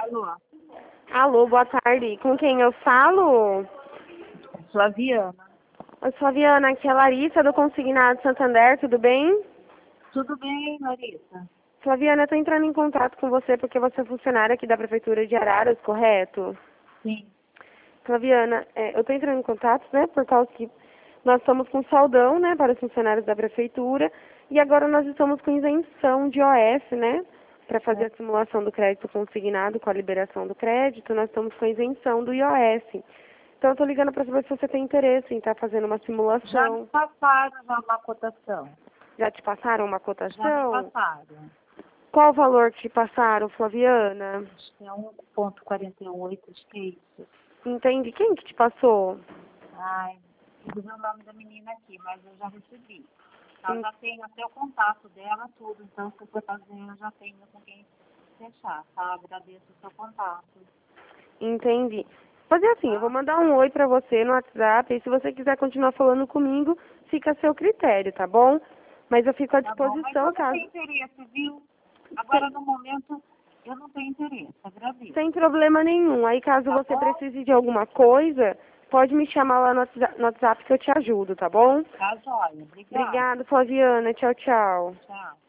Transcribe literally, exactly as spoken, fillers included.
Alô, Alô, boa tarde. Com quem eu falo? Flaviana. Oi, Flaviana, aqui é a Larissa do Consignado Santander, tudo bem? Tudo bem, Larissa? Flaviana, eu tô entrando em contato com você porque você é funcionária aqui da Prefeitura de Araras, correto? Sim. Flaviana, é, eu tô entrando em contato, né, por causa que nós estamos com saldão, né, para os funcionários da Prefeitura e agora nós estamos com isenção de O F, né, para fazer a simulação do crédito consignado com a liberação do crédito, nós estamos com isenção do I O F. Então eu tô ligando para saber se você tem interesse em estar fazendo uma Já me simulação. passaram já uma cotação. Já te passaram uma Já me cotação? passaram. Qual o valor que te passaram, Flaviana? Acho que é um ponto quarenta e oito, acho que é isso. Entende? Quem que te passou? Ai, não sei o nome da menina aqui, mas eu já recebi. Eu En- já tenho até o contato dela, tudo. Então, se for fazer, eu já tenho com quem fechar, tá? Agradeço o seu contato. Entendi. Fazer assim, eu vou Tá? mandar um oi pra você no WhatsApp e se você quiser continuar falando comigo, fica a seu critério, tá bom? Mas eu fico à Tá bom, mas eu disposição não caso... tenho interesse, viu? Agora, Sem, no momento, eu não tenho interesse. Agradeço. sem problema nenhum. Aí caso Tá você bom? precise de alguma coisa, pode me chamar lá no WhatsApp no WhatsApp que eu te ajudo, tá bom? Tá, joia. Obrigada. Obrigada, Flaviana. Tchau, tchau. Tchau.